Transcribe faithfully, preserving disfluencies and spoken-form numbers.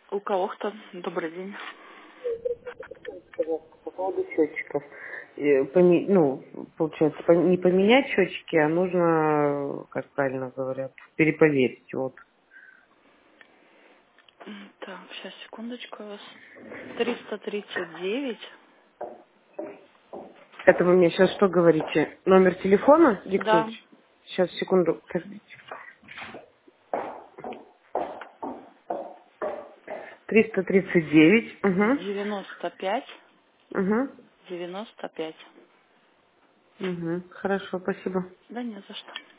У кого кто? Добрый день. По поводу счетчиков. Э, поме- Ну, получается, пом- не поменять счетчики, а нужно, как правильно говорят, перепроверить. Вот. М, Так, сейчас, секундочку. У вас триста тридцать девять. Это вы мне сейчас что говорите? Номер телефона диктуете? Да. Сейчас, секунду. триста тридцать девять. Угу. девяносто пять. Угу. девяносто пять. Угу. Хорошо, спасибо. Да не за что.